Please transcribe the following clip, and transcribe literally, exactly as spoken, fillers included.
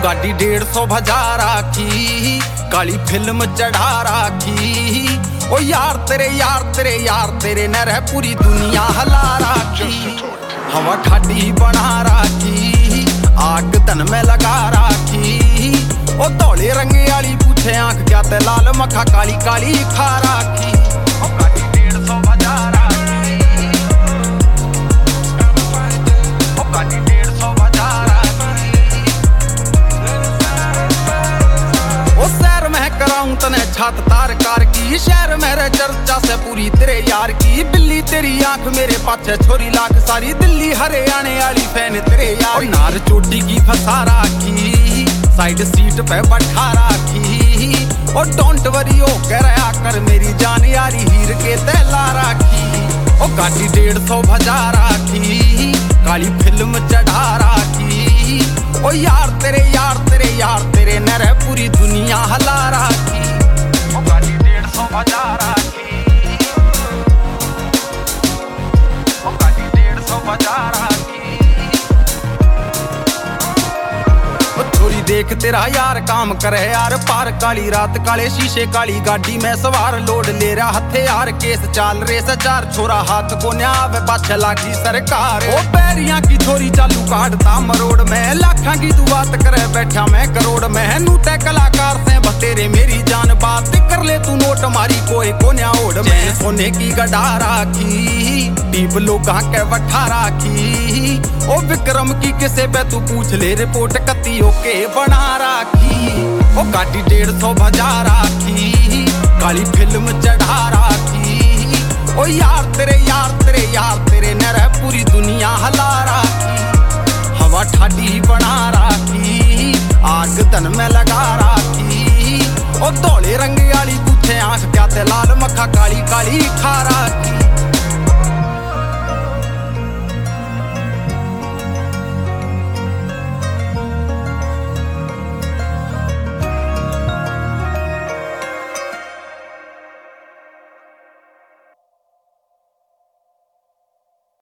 गाड़ी डेढ़ सौ भजा राखी, काली फिल्म चढ़ा राखी। ओ यार तेरे यार तेरे यार तेरे न रह पूरी दुनिया हला राखी। हवा ठाडी बना राखी, आग तन में लगा राखी। ओ धौले रंगे वाली पूछे आंख क्या ते लाल मखा काली काली खा राखी। ओ गाड़ी डेढ़ सौ भजा राखी, ओ गाड़ी डेढ़ सौ भजा राखी। ओ शहर में कराऊं तने छात तार कार की, शहर मेरे चर्चा से पूरी तेरे यार की। बिल्ली तेरी आंख मेरे पाछे छोरी लाख सारी, दिल्ली हरियाणे वाली फैन तेरे यार। नार चोटी की फंसा राखी, साइड सीट पे बैठा राखी। और डोंट वरी ओ कह रहा कर मेरी जान यारी हीर के तैला राखी। ओ गाड़ी डेढ़ सौ भजा राखी, काली फिल्म चढ़ा राखी। ओ यार तेरे यार तेरे यार तेरे न रह पूरी दुनिया हला राखी। ओ गाड़ी डेढ़ सौ भजा राखी, ओ गाड़ी डेढ़ सौ भजा राखी। देख तेरा यार काम करे यार पार, काली रात काले शीशे काली गाड़ी में सवार। लोड ले रहा हथियार केस चाल रे सचार, छोरा हाथ को न्यावे पाछे लागी सरकार। ओ पैरियां की छोरी चालू काटता मरोड़ में, लाखा की तू बात करे बैठा मैं करोड़ में। नू ते कलाकार से बतेरे मेरी जान बात कर ले तू नोट मारी कोई को न्या ओढ़ में। सोने की गड़ा राखी, डीप लोगा के वठा राखी। ओ विक्रम की किसे पे तू पूछ ले रिपोर्ट कत्तियों के बना राखी। ओ गाड़ी डेढ़ सौ भजा राखी, काली फिल्म चढ़ा राखी। ओ यार तेरे यार तेरे यार तेरे न रह पूरी दुनिया हला राखी। हवा ठाडी बना राखी, आग तन में लगा राखी। ओ धौले रंग वाली पूछे आंख क्या ते लाल मखा काली काली